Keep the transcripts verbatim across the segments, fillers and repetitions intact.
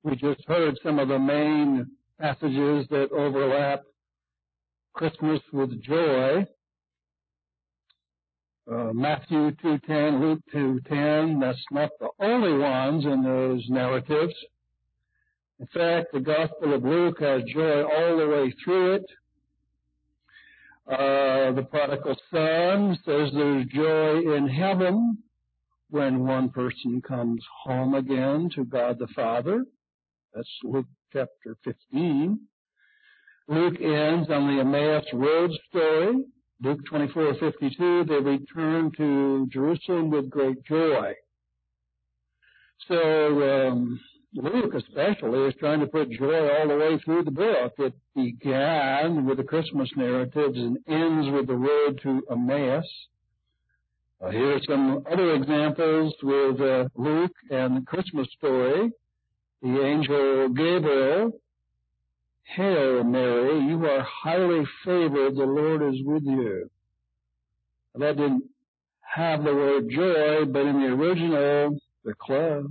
We just heard some of the main passages that overlap Christmas with joy. Uh, Matthew two ten, Luke two ten, that's not the only ones in those narratives. In fact, the Gospel of Luke has joy all the way through it. Uh, the prodigal son says there's joy in heaven when one person comes home again to God the Father. That's Luke chapter fifteen. Luke ends on the Emmaus Road story. Luke twenty-four fifty-two, they return to Jerusalem with great joy. So um, Luke especially is trying to put joy all the way through the book. It began with the Christmas narratives and ends with the road to Emmaus. Uh, here are some other examples with uh, Luke and the Christmas story. The angel Gabriel, "Hail Mary, you are highly favored, the Lord is with you." That didn't have the word joy, but in the original, they're close.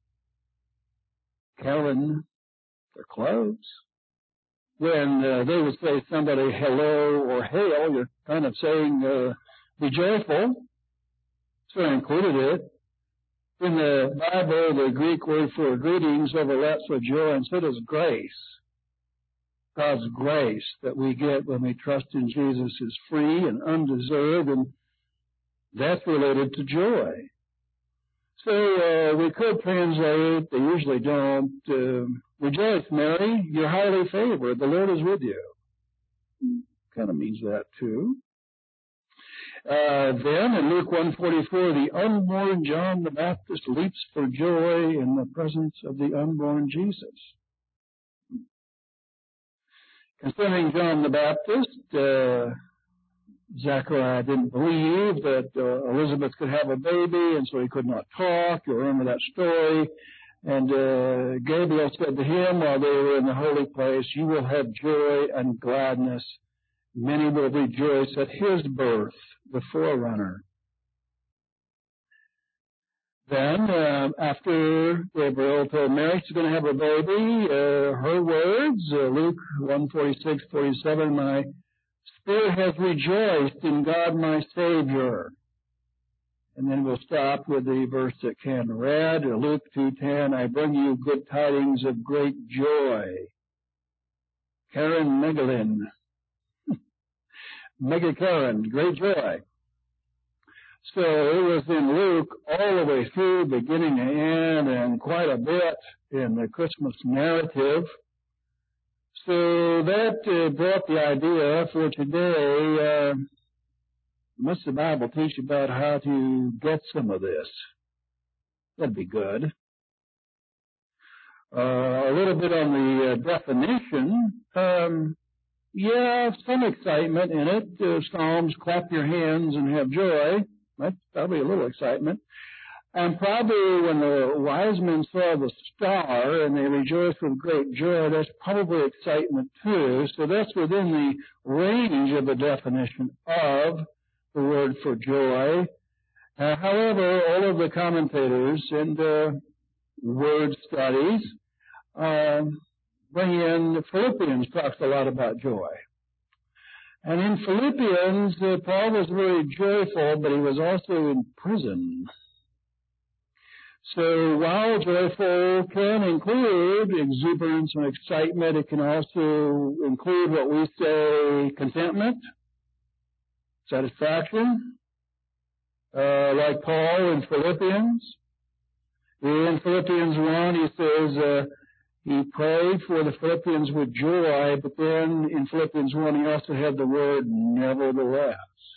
Karen, they're close. When uh, they would say somebody hello or hail, you're kind of saying uh, be joyful. So I included it. In the Bible, the Greek word for greetings overlaps with joy, and so does grace. God's grace that we get when we trust in Jesus is free and undeserved, and that's related to joy. So uh, we could translate, they usually don't, uh, rejoice, Mary, you're highly favored, the Lord is with you. Kind of means that too. Uh, then in Luke one forty-four, the unborn John the Baptist leaps for joy in the presence of the unborn Jesus. Concerning John the Baptist, uh, Zechariah didn't believe that uh, Elizabeth could have a baby, and so he could not talk. You remember that story. And uh, Gabriel said to him while they were in the holy place, "You will have joy and gladness. Many will rejoice at his birth, the forerunner." Then, uh, after Gabriel told Mary she's going to have a baby, uh, her words, uh, Luke one forty-six forty-seven, "My spirit has rejoiced in God my Savior." And then we'll stop with the verse that Ken read, Luke two ten, "I bring you good tidings of great joy." Karen Megalin. Mega Karen, great joy. So it was in Luke all the way through, beginning to end, and quite a bit in the Christmas narrative. So that uh, brought the idea for today. Uh, what's the Bible teach about how to get some of this? That'd be good. Uh, a little bit on the uh, definition. Um, yeah, some excitement in it. Uh, Psalms, clap your hands and have joy. That's probably a little excitement. And probably when the wise men saw the star and they rejoiced with great joy, that's probably excitement too. So that's within the range of the definition of the word for joy. Uh, however, all of the commentators and uh, word studies uh, bring in, Philippians talks a lot about joy. And in Philippians, uh, Paul was very joyful, but he was also in prison. So while joyful can include exuberance and excitement, it can also include what we say contentment, satisfaction, uh, like Paul in Philippians. In Philippians one, he says uh, he prayed for the Philippians with joy, but then in Philippians one, he also had the word nevertheless.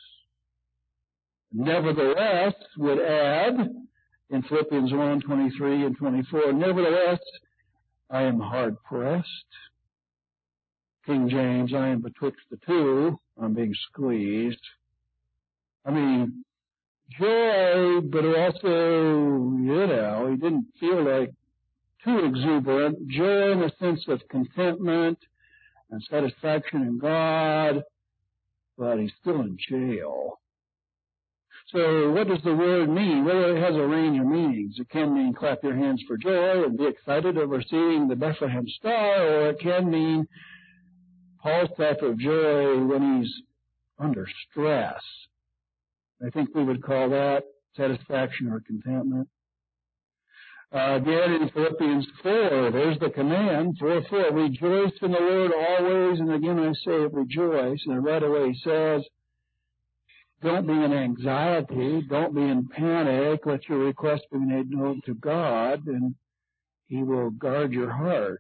Nevertheless would add, in Philippians one, twenty-three and twenty-four, nevertheless, I am hard pressed. King James, I am betwixt the two. I'm being squeezed. I mean, joy, but also, you know, he didn't feel like too exuberant. Joy in a sense of contentment and satisfaction in God, but he's still in jail. So what does the word mean? Well, it has a range of meanings. It can mean clap your hands for joy and be excited over seeing the Bethlehem star, or it can mean Paul's type of joy when he's under stress. I think we would call that satisfaction or contentment. Uh, again, in Philippians four, there's the command, four four, rejoice in the Lord always, and again I say rejoice, and right away he says, don't be in anxiety, don't be in panic, let your request be made known to God, and He will guard your hearts.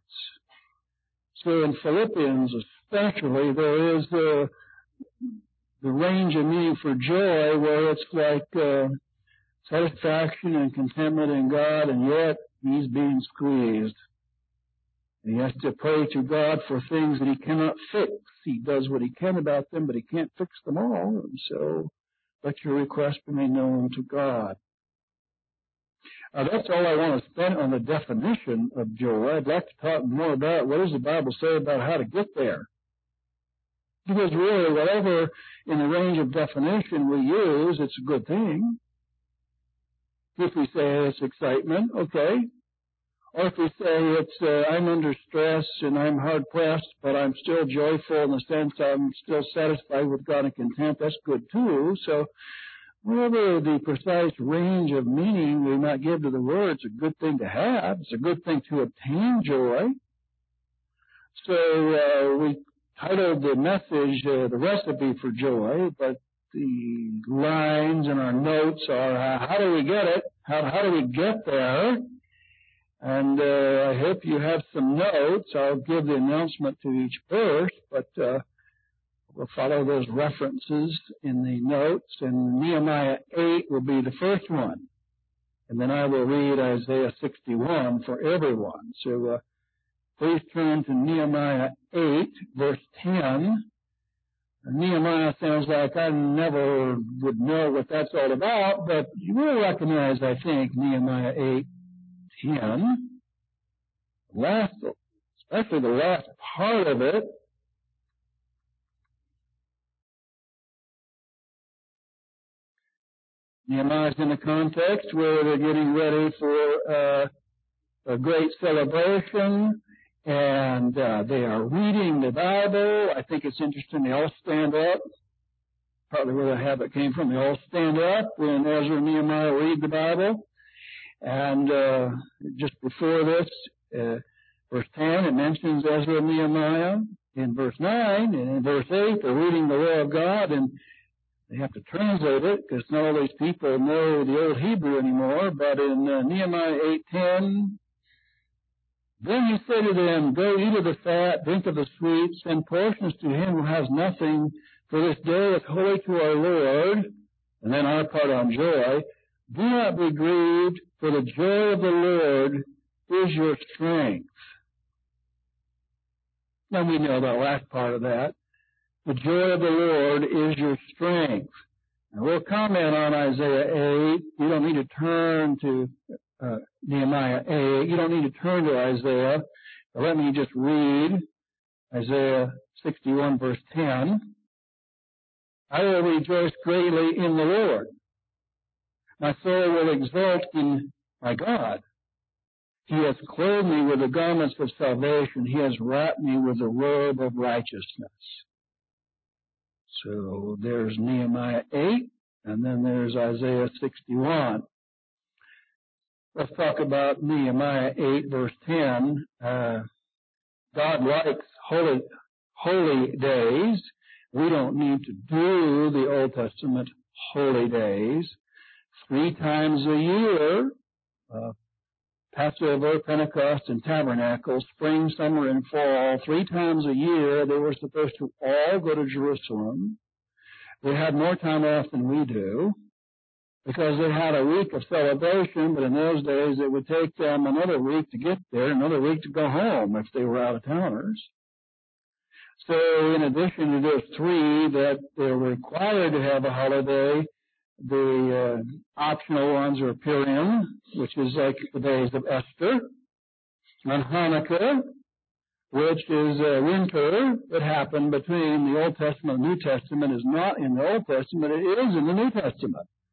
So in Philippians especially, there is the, the range of meaning for joy where it's like uh, satisfaction and contentment in God, and yet he's being squeezed. And he has to pray to God for things that he cannot fix. He does what he can about them, but he can't fix them all. And so let your request be made known to God. Uh, that's all I want to spend on the definition of joy. I'd like to talk more about what does the Bible say about how to get there. Because really, whatever in the range of definition we use, it's a good thing. If we say it's excitement, okay. Or if we say it's, uh, I'm under stress and I'm hard pressed, but I'm still joyful in the sense I'm still satisfied with God and content, that's good too. So whatever the precise range of meaning we might give to the word, it's a good thing to have. It's a good thing to obtain joy. So uh, we titled the message, uh, The Recipe for Joy, but the lines in our notes are, uh, how do we get it? How, how do we get there? And uh, I hope you have some notes. I'll give the announcement to each verse, but uh, we'll follow those references in the notes. And Nehemiah eight will be the first one. And then I will read Isaiah sixty-one for everyone. So uh, please turn to Nehemiah eight, verse ten. Nehemiah sounds like I never would know what that's all about, but you will recognize, I think, Nehemiah eight ten. Last, especially the last part of it. Nehemiah's in a context where they're getting ready for uh, a great celebration, and uh, they are reading the Bible. I think it's interesting they all stand up. Probably where the habit came from. They all stand up when Ezra and Nehemiah read the Bible. And uh, just before this, uh, verse ten, it mentions Ezra and Nehemiah. In verse nine and in verse eight, they're reading the law of God, and they have to translate it because not all these people know the Old Hebrew anymore. But in uh, Nehemiah eight ten, then you say to them, go eat of the fat, drink of the sweet, send portions to him who has nothing, for this day is holy to our Lord. And then our part on joy. Do not be grieved, for the joy of the Lord is your strength. Now we know that last part of that. The joy of the Lord is your strength. And we'll comment on Isaiah eight. You don't need to turn to uh, Nehemiah eight. You don't need to turn to Isaiah. But let me just read Isaiah sixty-one, verse ten. I will rejoice greatly in the Lord. My soul will exult in my God. He has clothed me with the garments of salvation. He has wrapped me with the robe of righteousness. So there's Nehemiah eight, and then there's Isaiah sixty-one. Let's talk about Nehemiah eight, verse ten. Uh, God likes holy, holy days. We don't need to do the Old Testament holy days. Three times a year, uh, Passover, Pentecost, and Tabernacle, spring, summer, and fall, three times a year, they were supposed to all go to Jerusalem. They had more time off than we do because they had a week of celebration, but in those days it would take them another week to get there, another week to go home if they were out-of-towners. So in addition to those three that they're required to have a holiday, the uh, optional ones are Purim, which is like the days of Esther, and Hanukkah, which is uh, winter that happened between the Old Testament and New Testament, is not in the Old Testament, it is in the New Testament.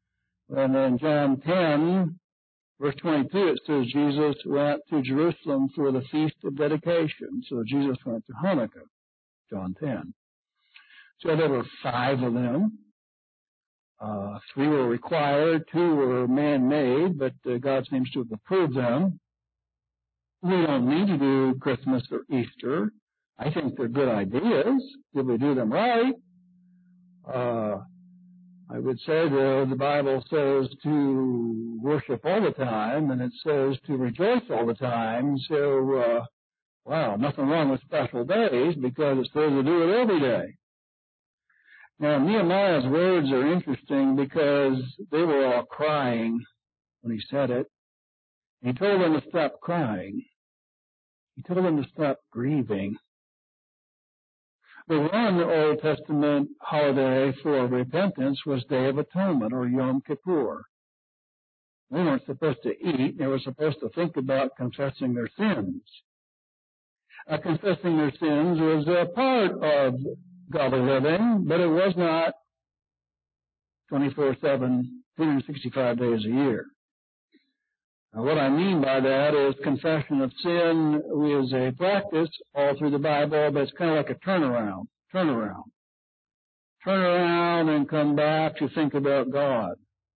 And then John ten, verse twenty-two, it says Jesus went to Jerusalem for the Feast of Dedication. So Jesus went to Hanukkah, John ten. So there were five of them. Uh, three were required, two were man-made, but uh, God seems to have approved them. We don't need to do Christmas or Easter. I think they're good ideas if we do them right. Uh, I would say the, the Bible says to worship all the time, and it says to rejoice all the time. So, uh, wow, nothing wrong with special days because it says to do it every day. Now, Nehemiah's words are interesting because they were all crying when he said it. He told them to stop crying. He told them to stop grieving. The one Old Testament holiday for repentance was Day of Atonement, or Yom Kippur. They weren't supposed to eat. They were supposed to think about confessing their sins. Uh, confessing their sins was a part of godly living, but it was not twenty-four seven, three hundred sixty-five days a year. Now, what I mean by that is confession of sin is a practice all through the Bible, but it's kind of like a turnaround, turnaround. Turn around and come back to think about God.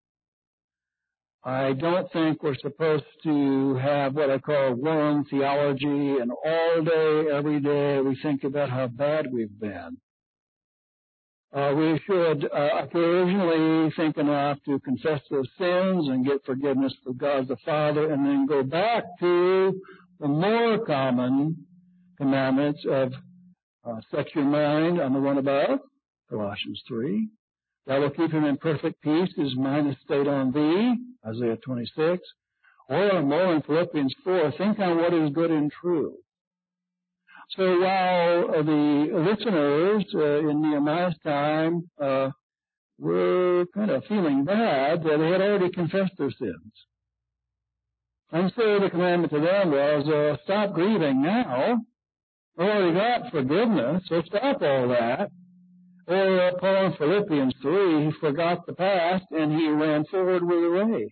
I don't think we're supposed to have what I call worm theology, and all day, every day, we think about how bad we've been. Uh, we should uh, occasionally think enough to confess those sins and get forgiveness from God the Father, and then go back to the more common commandments of uh, set your mind on the one above, Colossians three. Thou will keep him in perfect peace, his mind is stayed on thee, Isaiah twenty-six. Or more in Philippians four, think on what is good and true. So while uh, the listeners uh, in Nehemiah's time uh, were kind of feeling bad, uh, they had already confessed their sins. And so the commandment to them was, uh, stop grieving now. You already got forgiveness, so stop all that. Or uh, Paul in Philippians three, he forgot the past and he ran forward with the race.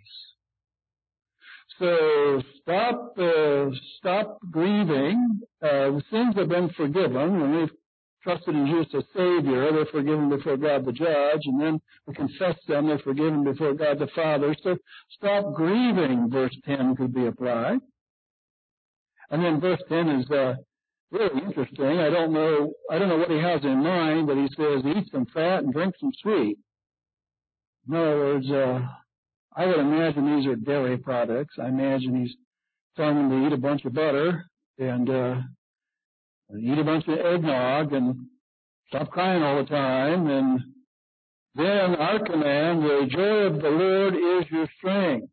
So stop, uh, stop grieving. Uh, the sins have been forgiven. When we've trusted in Jesus as Savior, they're forgiven before God the Judge, and then we confess them, they're forgiven before God the Father. So stop grieving, verse ten could be applied. And then verse ten is uh, really interesting. I don't know, I don't know what he has in mind, but he says, eat some fat and drink some sweet. In other words, uh, I would imagine these are dairy products. I imagine he's telling them to eat a bunch of butter and uh, eat a bunch of eggnog and stop crying all the time. And then our command, the joy of the Lord is your strength.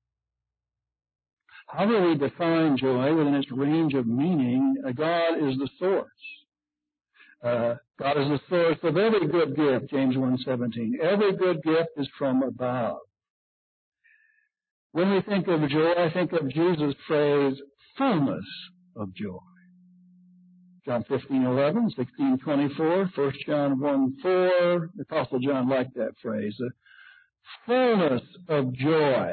How do we define joy within its range of meaning? Uh, God is the source. Uh, God is the source of every good gift, James one seventeen. Every good gift is from above. When we think of joy, I think of Jesus' phrase, fullness of joy. John fifteen eleven, sixteen twenty-four, First John one four, the Apostle John liked that phrase, the fullness of joy.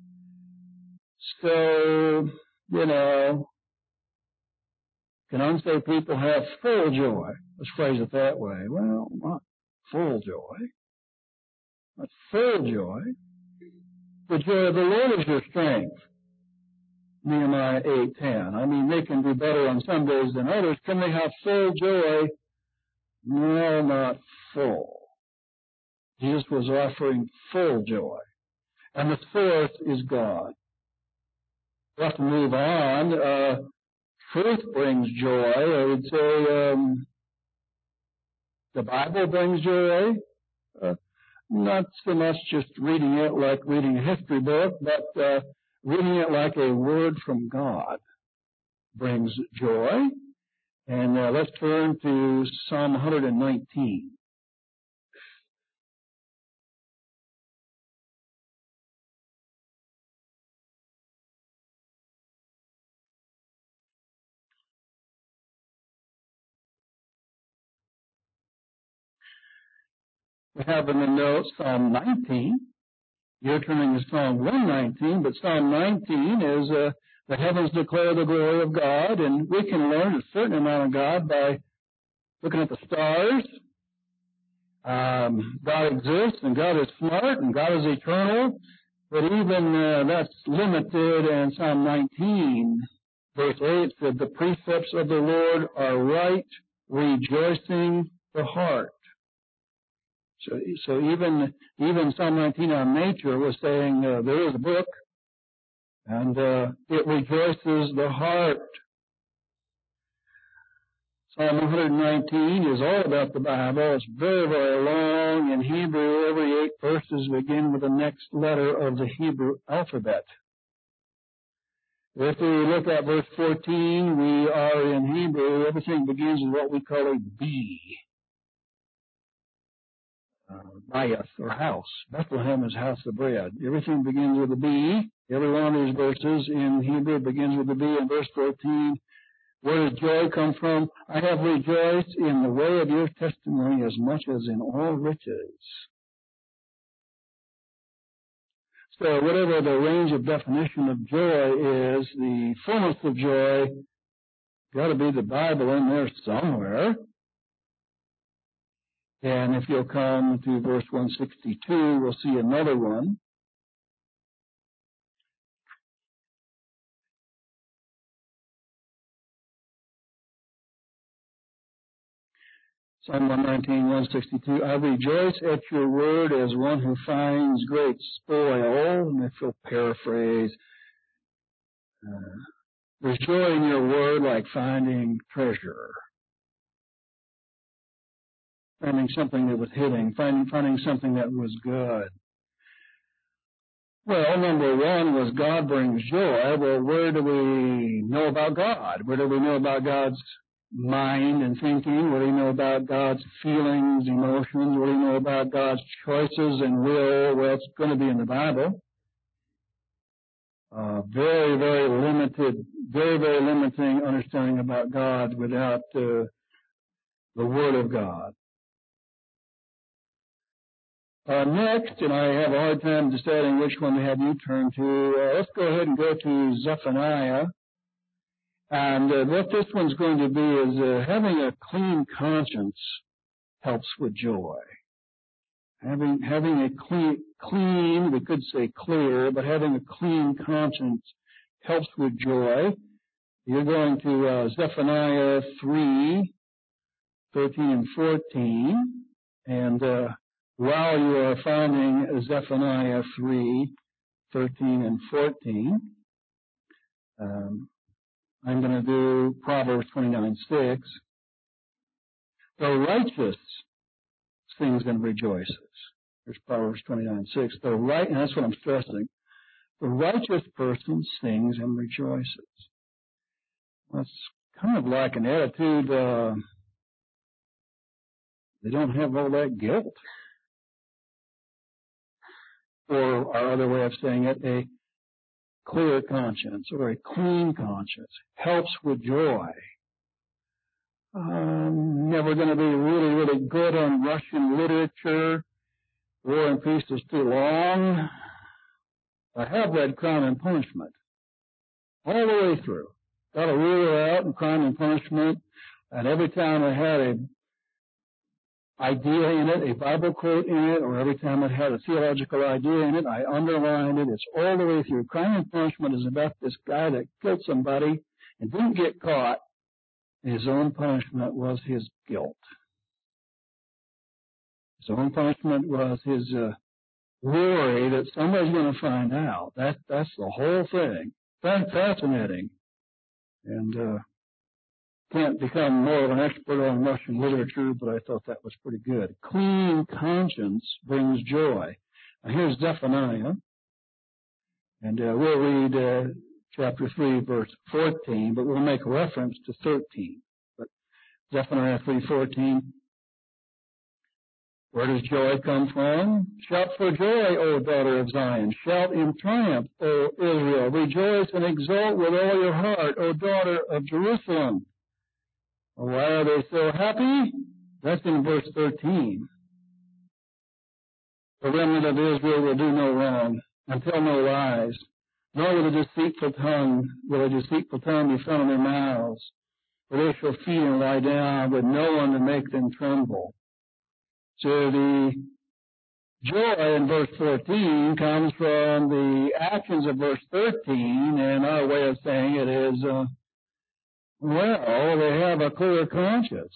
So, you know, can unsaved people have full joy? Let's phrase it that way. Well, not full joy, but full joy. The joy of the Lord is your strength. Nehemiah eight ten. I mean, they can do better on some days than others. Can they have full joy? No, not full. Jesus was offering full joy. And the source is God. We have to move on. Uh, truth brings joy. I would say um, the Bible brings joy. Uh, not so much just reading it like reading a history book, but uh, reading it like a word from God brings joy. And uh, let's turn to Psalm one nineteen. We have in the notes Psalm nineteen. You're turning to Psalm one nineteen, but Psalm nineteen is uh, the heavens declare the glory of God, and we can learn a certain amount of God by looking at the stars. Um, God exists, and God is smart, and God is eternal, but even uh, that's limited. In Psalm nineteen, verse eight, said, the precepts of the Lord are right, rejoicing the heart. So, so even even Psalm nineteen on nature was saying uh, there is a book, and uh, it rejoices the heart. Psalm one nineteen is all about the Bible. It's very, very long. In Hebrew, every eight verses begin with the next letter of the Hebrew alphabet. If we look at verse fourteen, we are in Hebrew. Everything begins with what we call a B. Uh, Bayith, or house. Bethlehem is house of bread. Everything begins with a B. Every one of these verses in Hebrew begins with a B. In verse fourteen, where does joy come from? I have rejoiced in the way of your testimony as much as in all riches. So whatever the range of definition of joy is, the fullness of joy, got to be the Bible in there somewhere. And if you'll come to verse one sixty-two, we'll see another one. Psalm one nineteen, one sixty-two, I rejoice at your word as one who finds great spoil. And if you'll paraphrase, uh, there's joy in your word like finding treasure. Finding something that was hidden, finding, finding something that was good. Well, number one was God brings joy. Well, where do we know about God? Where do we know about God's mind and thinking? What do we know about God's feelings, emotions? What do we know about God's choices and will? Well, it's going to be in the Bible. Uh, very, very limited, very, very limiting understanding about God without uh, the Word of God. Uh, next, and I have a hard time deciding which one to have you turn to, uh, let's go ahead and go to Zephaniah. And uh, what this one's going to be is uh, having a clean conscience helps with joy. Having having a clean, clean, we could say clear, but having a clean conscience helps with joy. You're going to uh, Zephaniah three, thirteen and fourteen, and uh, while you are finding Zephaniah three, thirteen and fourteen, um, I'm going to do Proverbs twenty-nine, six. The righteous sings and rejoices. There's Proverbs twenty-nine, six. The right, and that's what I'm stressing. The righteous person sings and rejoices. That's kind of like an attitude, uh, they don't have all that guilt. Or our other way of saying it, a clear conscience or a clean conscience helps with joy. I'm never going to be really, really good on Russian literature. War and Peace is too long. I have read Crime and Punishment all the way through. Got a ruler out in Crime and Punishment, and every time I had a idea in it, a Bible quote in it, or every time it had a theological idea in it, I underlined it. It's all the way through. Crime and Punishment is about this guy that killed somebody and didn't get caught. His own punishment was his guilt. His own punishment was his uh, worry that somebody's going to find out. That that's the whole thing. That's fascinating. And uh, can't become more of an expert on Russian literature, but I thought that was pretty good. Clean conscience brings joy. Now here's Zephaniah, and uh, we'll read uh, chapter three, verse fourteen, but we'll make reference to thirteen. But Zephaniah three fourteen. Where does joy come from? Shout for joy, O daughter of Zion. Shout in triumph, O Israel. Rejoice and exult with all your heart, O daughter of Jerusalem. Why are they so happy? That's in verse thirteen. The remnant of Israel will do no wrong and tell no lies, nor will a deceitful tongue, will a deceitful tongue be found in their mouths. For they shall feed and lie down with no one to make them tremble. So the joy in verse fourteen comes from the actions of verse thirteen, and our way of saying it is, uh, well, they have a clear conscience.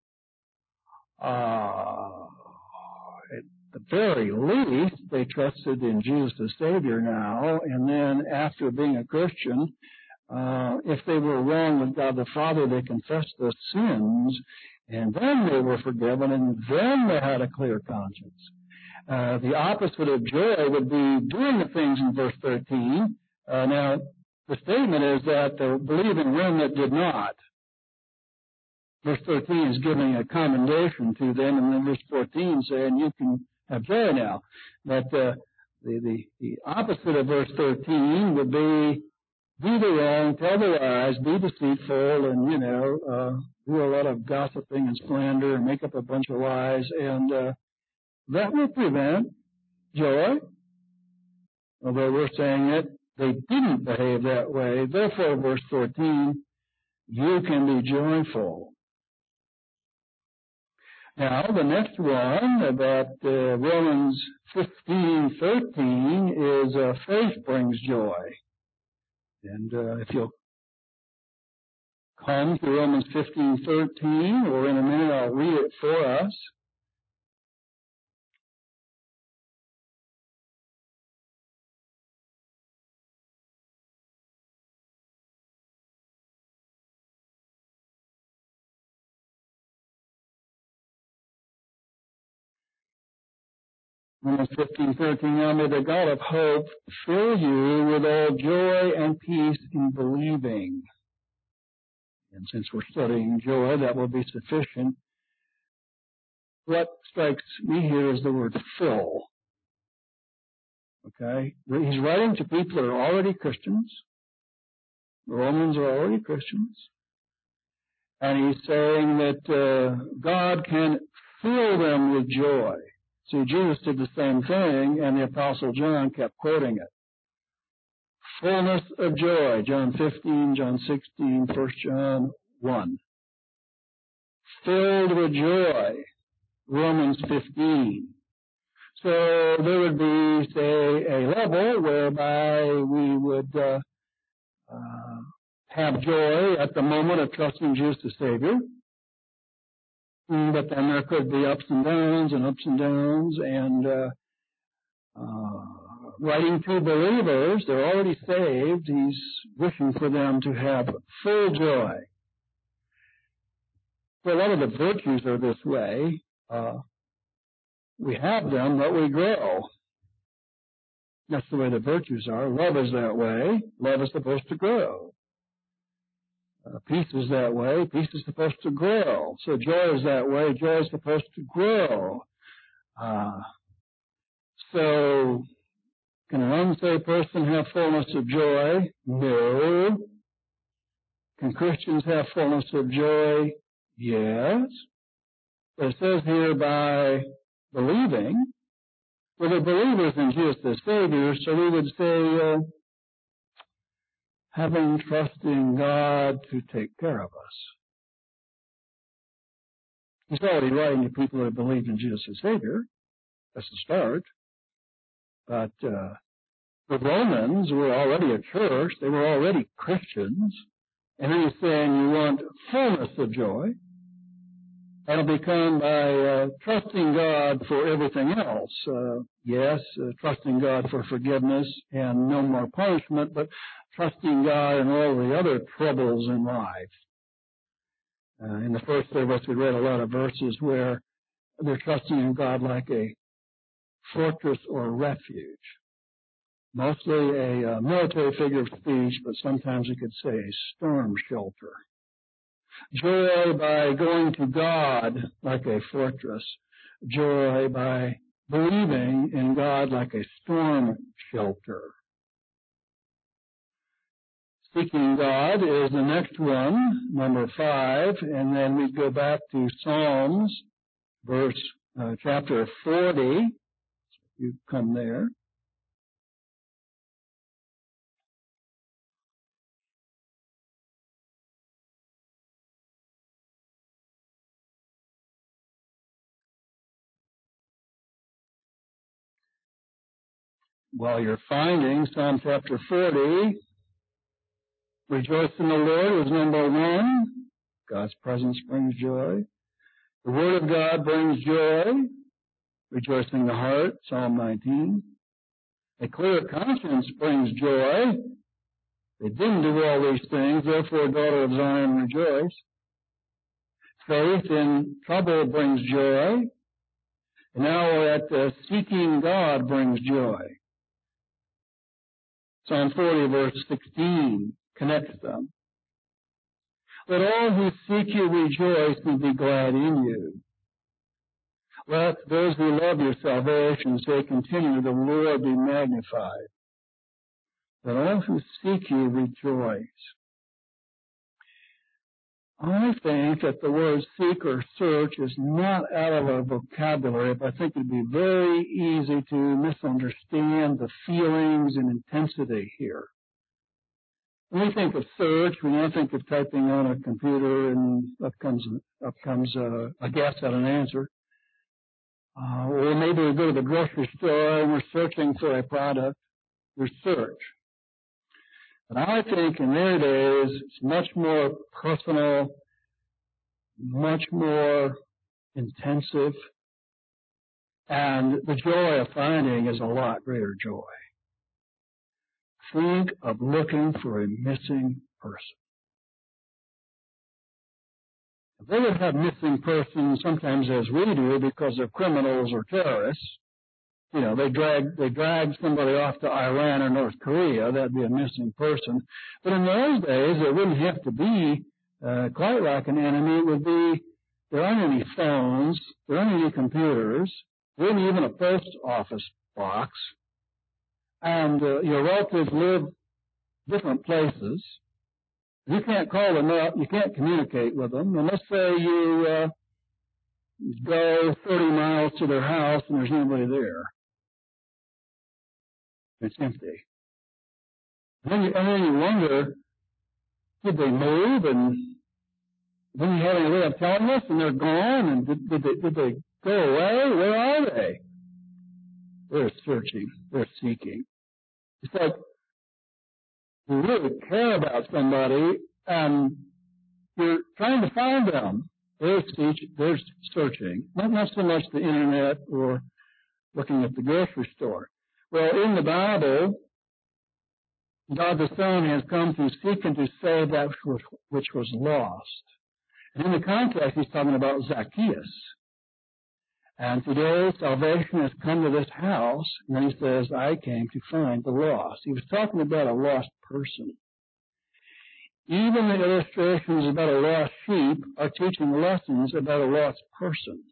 Uh, at the very least, they trusted in Jesus as Savior now, and then after being a Christian, uh, if they were wrong with God the Father, they confessed their sins, and then they were forgiven, and then they had a clear conscience. Uh, the opposite of joy would be doing the things in verse thirteen. Uh, now, the statement is that the believing remnant did not. Verse thirteen is giving a commendation to them, and then verse fourteen saying you can have joy now. But uh, the, the, the opposite of verse thirteen would be do the wrong, tell the lies, be deceitful, and, you know, uh, do a lot of gossiping and slander and make up a bunch of lies, and uh, that will prevent joy. Although we're saying it, they didn't behave that way. Therefore, verse fourteen, you can be joyful. Now, the next one about uh, Romans fifteen thirteen is uh, faith brings joy. And uh, if you'll come to Romans fifteen thirteen, or in a minute I'll read it for us. Romans fifteen thirteen, now may the God of hope fill you with all joy and peace in believing. And since we're studying joy, that will be sufficient. What strikes me here is the word fill. Okay? He's writing to people that are already Christians. The Romans are already Christians. And he's saying that uh, God can fill them with joy. See, Jesus did the same thing, and the Apostle John kept quoting it. Fullness of joy, John fifteen, John sixteen, First John one. Filled with joy, Romans fifteen. So there would be, say, a level whereby we would uh, uh, have joy at the moment of trusting Jesus as Savior. But then there could be ups and downs and ups and downs, and uh, uh, writing to believers, they're already saved, he's wishing for them to have full joy. So a lot of the virtues are this way. Uh, we have them, but we grow. That's the way the virtues are. Love is that way. Love is supposed to grow. Uh, peace is that way. Peace is supposed to grow. So joy is that way. Joy is supposed to grow. Uh, so can an unsaved person have fullness of joy? No. Can Christians have fullness of joy? Yes. But it says here by believing. Well, they're believers in Jesus as Savior, so we would say, uh, having trust in God to take care of us. He's already writing to people that believe in Jesus as Savior. That's the start. But uh, the Romans were already a church. They were already Christians. And he's saying you want fullness of joy. That'll be come by uh, trusting God for everything else. Uh, yes, uh, trusting God for forgiveness and no more punishment, but trusting God in all the other troubles in life. Uh, in the first service, we read a lot of verses where they're trusting in God like a fortress or refuge. Mostly a uh, military figure of speech, but sometimes you could say a storm shelter. Joy by going to God like a fortress. Joy by believing in God like a storm shelter. Seeking God is the next one, number five, and then we go back to Psalms, verse uh, chapter forty. you come there. While you're finding Psalm chapter forty, rejoice in the Lord was number one. God's presence brings joy. The Word of God brings joy. Rejoicing the heart, Psalm nineteen. A clear conscience brings joy. They didn't do all these things, therefore, daughter of Zion, rejoice. Faith in trouble brings joy. And now we're at uh, seeking God brings joy. Psalm forty, verse sixteen, connects them. Let all who seek you rejoice and be glad in you. Let those who love your salvation say continue, the Lord be magnified. Let all who seek you rejoice. I think that the word seek or search is not out of our vocabulary, but I think it'd be very easy to misunderstand the feelings and intensity here. When we think of search, we now think of typing on a computer and up comes, up comes a, a guess at an answer. Uh, or maybe we go to the grocery store and we're searching for a product. We search. But I think in their days, it's much more personal, much more intensive, and the joy of finding is a lot greater joy. Think of looking for a missing person. They would have missing persons sometimes as we do because they're criminals or terrorists. You know, they drag they drag somebody off to Iran or North Korea. That'd be a missing person. But in those days, it wouldn't have to be uh, quite like an enemy. It would be there aren't any phones, there aren't any computers, there isn't even a post office box, and uh, your relatives live different places. You can't call them up. You can't communicate with them. And let's say you uh, go thirty miles to their house and there's nobody there. It's empty. And then you, and then you wonder, did they move? And then you have any way of telling us, and they're gone. And did, did, they, did they go away? Where are they? They're searching. They're seeking. It's like you really care about somebody, and you're trying to find them. They're, they're searching. Not, not so much the internet or looking at the grocery store. Well, in the Bible, God the Son has come to seek and to save that which was, which was lost. And in the context, he's talking about Zacchaeus. And today, salvation has come to this house, and then he says, I came to find the lost. He was talking about a lost person. Even the illustrations about a lost sheep are teaching lessons about a lost person.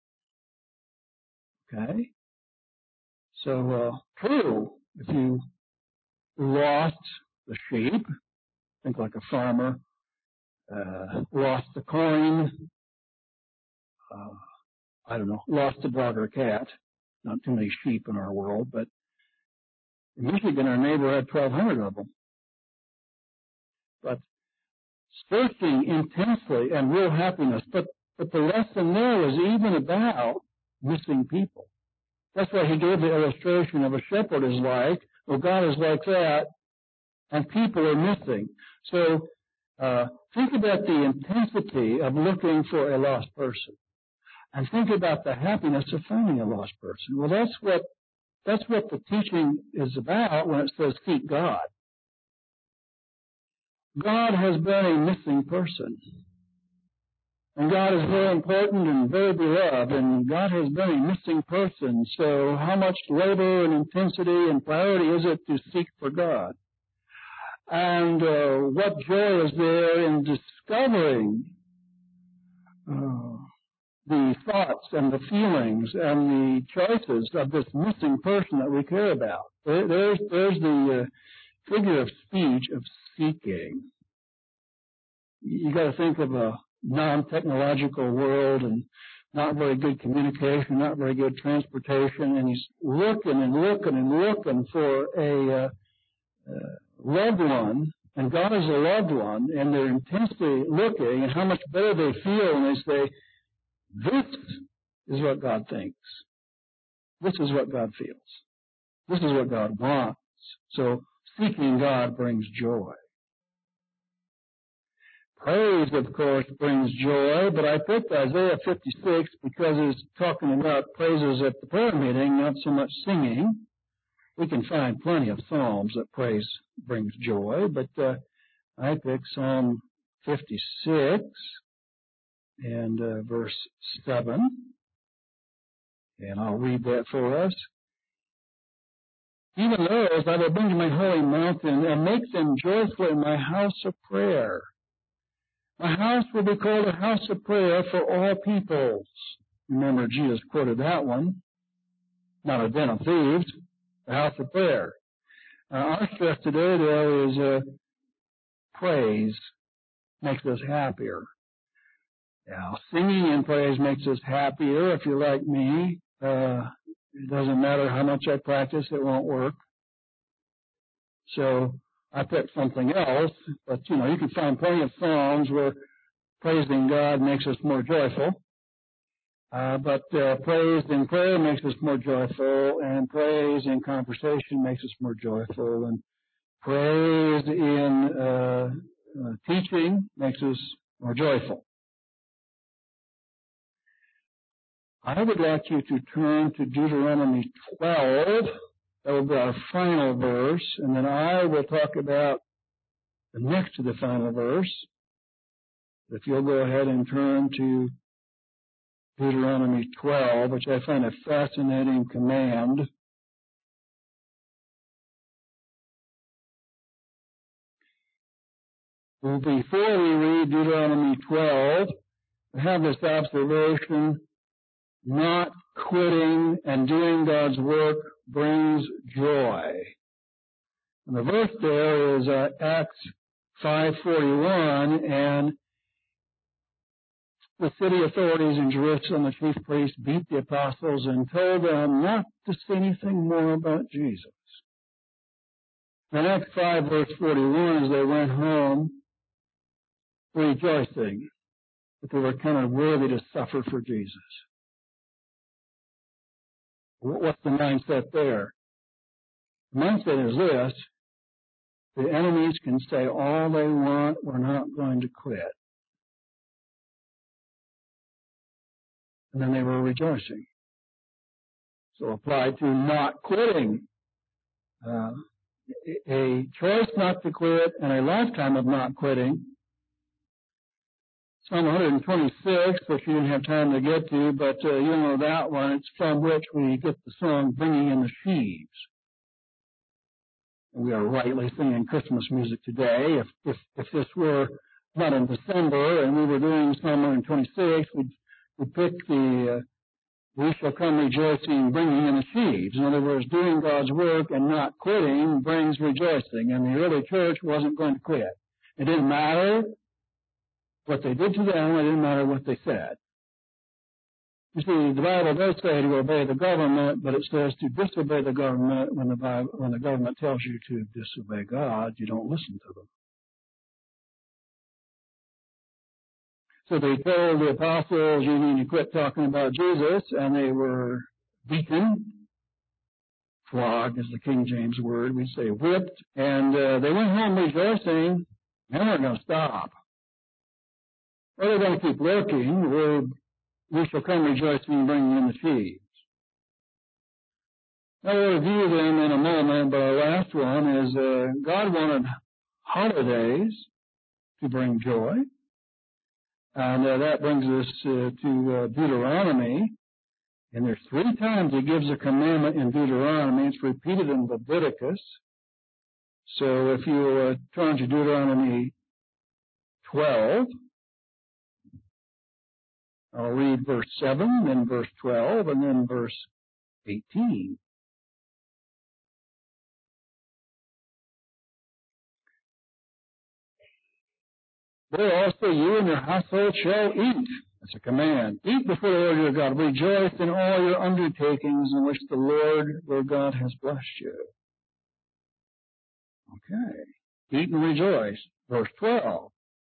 Okay? So, uh, true, if you lost the sheep, think like a farmer, uh, lost the coin, uh, I don't know, lost a dog or a cat. Not too many sheep in our world, but in Michigan, our neighbor had twelve hundred of them. But searching intensely and real happiness. But, but the lesson there was even about missing people. That's why he gave the illustration of a shepherd is like, well, God is like that, and people are missing. So uh, think about the intensity of looking for a lost person. And think about the happiness of finding a lost person. Well, that's what that's what the teaching is about when it says seek God. God has been a missing person. And God is very important and very beloved, and God has been a missing person. So how much labor and intensity and priority is it to seek for God? And uh, what joy is there in discovering uh, the thoughts and the feelings and the choices of this missing person that we care about. There, there's, there's the uh, figure of speech of seeking. You got to think of a non-technological world, and not very good communication, not very good transportation, and he's looking and looking and looking for a uh, uh, loved one, and God is a loved one, and they're intensely looking, and how much better they feel when they say, this is what God thinks. This is what God feels. This is what God wants. So seeking God brings joy. Praise, of course, brings joy, but I picked Isaiah fifty-six because it's talking about praises at the prayer meeting, not so much singing. We can find plenty of psalms that praise brings joy, but uh, I picked Psalm fifty-six and uh, verse seven, and I'll read that for us. Even those I will bring to my holy mountain and make them joyful in my house of prayer. My house will be called a house of prayer for all peoples. Remember, Jesus quoted that one. Not a den of thieves, a house of prayer. Uh, our stress today, though, is uh, praise makes us happier. Now, singing and praise makes us happier. If you're like me, uh, it doesn't matter how much I practice, it won't work. So I picked something else, but, you know, you can find plenty of songs where praising God makes us more joyful. Uh, but uh, praise in prayer makes us more joyful, and praise in conversation makes us more joyful, and praise in uh, uh, teaching makes us more joyful. I would like you to turn to Deuteronomy twelve. That will be our final verse, and then I will talk about the next to the final verse. If you'll go ahead and turn to Deuteronomy twelve, which I find a fascinating command. Well, before we read Deuteronomy twelve, we have this observation: not quitting and doing God's work brings joy. And the verse there is uh, Acts five forty-one, and the city authorities in Jerusalem, the chief priests, beat the apostles and told them not to say anything more about Jesus. In Acts five verse forty-one, as they went home, rejoicing that they were kind of worthy to suffer for Jesus. What's the mindset there? The mindset is this: the enemies can say all they want, we're not going to quit. And then they were rejoicing. So applied to not quitting. Uh, a choice not to quit and a lifetime of not quitting. Psalm one twenty-six, which you didn't have time to get to, but uh, you know that one. It's from which we get the song Bringing in the Sheaves. And we are rightly singing Christmas music today. If, if, if this were not in December and we were doing Psalm one twenty-six, we'd, we'd pick the uh, We shall come rejoicing, bringing in the sheaves. In other words, doing God's work and not quitting brings rejoicing. And the early church wasn't going to quit. It didn't matter what they did to them. It didn't matter what they said. You see, the Bible does say to obey the government, but it says to disobey the government when the Bible, when the government tells you to disobey God, you don't listen to them. So they told the apostles, you need to quit talking about Jesus, and they were beaten. Flogged is the King James word. We say whipped. And uh, they went home rejoicing. Now we're going to stop. Well, they're going to keep looking. We're, we shall come rejoicing, bringing in the sheaves. Now we'll review them in a moment, but our last one is uh, God wanted holidays to bring joy. And uh, that brings us uh, to uh, Deuteronomy. And there's three times he gives a commandment in Deuteronomy. It's repeated in Leviticus. So if you uh, turn to Deuteronomy twelve, I'll read verse seven, then verse twelve, and then verse eighteen. There also you and your household shall eat. That's a command. Eat before the Lord your God. Rejoice in all your undertakings in which the Lord your God has blessed you. Okay. Eat and rejoice. Verse twelve.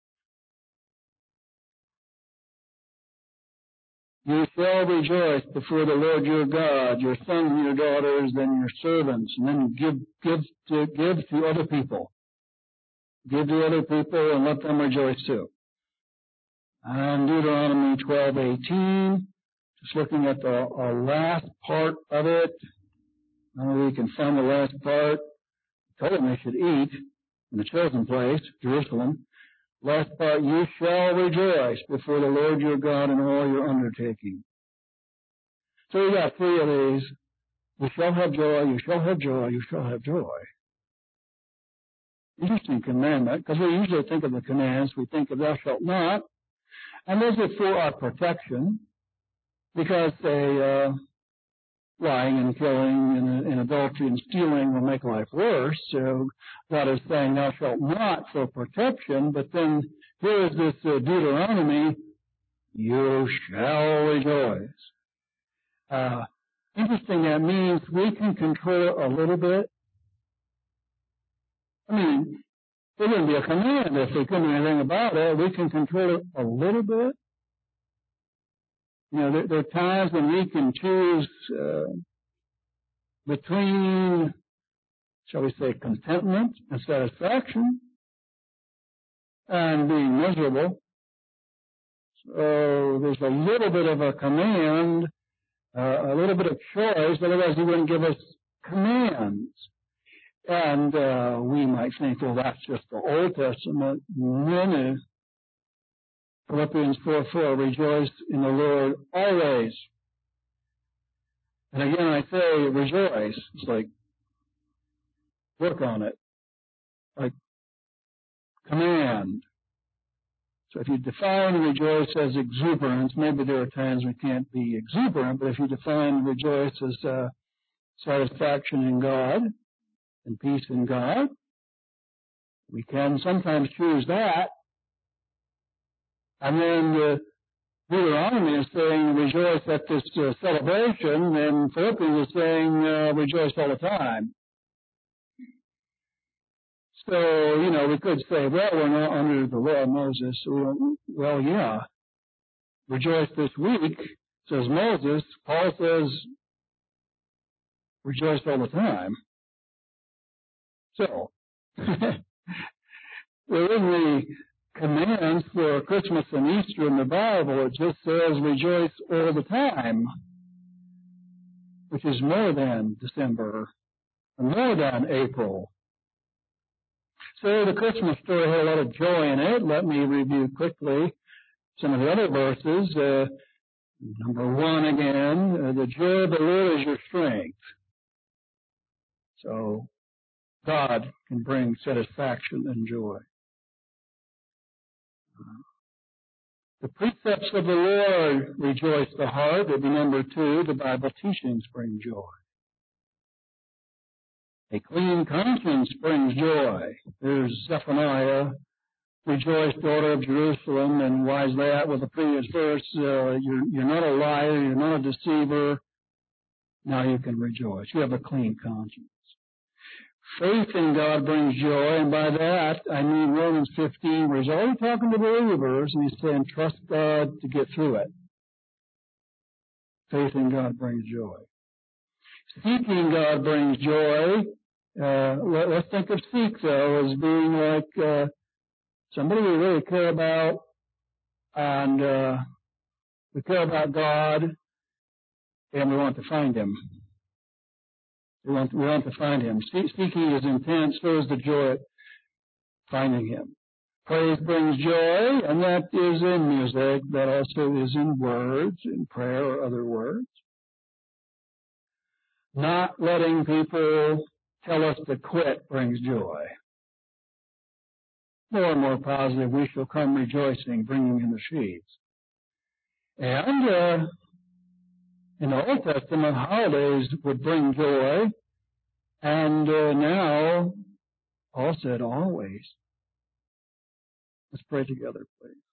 You shall rejoice before the Lord your God, your sons and your daughters, and your servants, and then give, give to, give to other people. Give to other people and let them rejoice too. And Deuteronomy twelve eighteen, just looking at the uh, last part of it. Now we can find the last part. Told them they should eat in the chosen place, Jerusalem. Last part, you shall rejoice before the Lord your God in all your undertaking. So we got three of these. You shall have joy, you shall have joy, you shall have joy. Interesting commandment, because we usually think of the commands, we think of thou shalt not, and those are for our protection, because they, uh, lying and killing and, and adultery and stealing will make life worse. So God is saying thou shalt not for protection, but then here is this uh, Deuteronomy, you shall rejoice. Uh, interesting, that means we can control it a little bit. I mean, it wouldn't be a command if we couldn't do anything about it. We can control it a little bit. You know, there, there are times when we can choose uh, between, shall we say, contentment and satisfaction and being miserable. So there's a little bit of a command, uh, a little bit of choice, otherwise he wouldn't give us commands. And uh, we might think, well, that's just the Old Testament. No, no. Philippians four four, rejoice in the Lord always. And again, I say rejoice. It's like, work on it. Like, command. So if you define rejoice as exuberance, maybe there are times we can't be exuberant, but if you define rejoice as uh, satisfaction in God and peace in God, we can sometimes choose that. And then uh, Deuteronomy is saying rejoice at this uh, celebration, and Philippians is saying uh, rejoice all the time. So, you know, we could say, well, we're not under the law of Moses. So, well, yeah. Rejoice this week, says Moses. Paul says rejoice all the time. So, within the commands for Christmas and Easter in the Bible, it just says rejoice all the time, which is more than December, and more than April. So the Christmas story had a lot of joy in it. Let me review quickly some of the other verses. Uh, number one again, uh, the joy of the Lord is your strength. So God can bring satisfaction and joy. The precepts of the Lord rejoice the heart. That'd be number two. The Bible teachings bring joy. A clean conscience brings joy. There's Zephaniah. Rejoice, daughter of Jerusalem. And why is that? Well, the previous verse, uh, you're, you're not a liar. You're not a deceiver. Now you can rejoice. You have a clean conscience. Faith in God brings joy, and by that I mean Romans fifteen, where he's already talking to believers, and he's saying, trust God to get through it. Faith in God brings joy. Seeking God brings joy. Uh, let, let's think of seek, though, as being like uh, somebody we really care about, and uh, we care about God, and we want to find Him. We want, we want to find Him. Seeking is intense, so is the joy at finding Him. Praise brings joy, and that is in music. That also is in words, in prayer or other words. Not letting people tell us to quit brings joy. More and more positive, we shall come rejoicing, bringing in the sheaves. And uh, in the Old Testament, holidays would bring joy, and uh, now Paul said always. Let's pray together, please.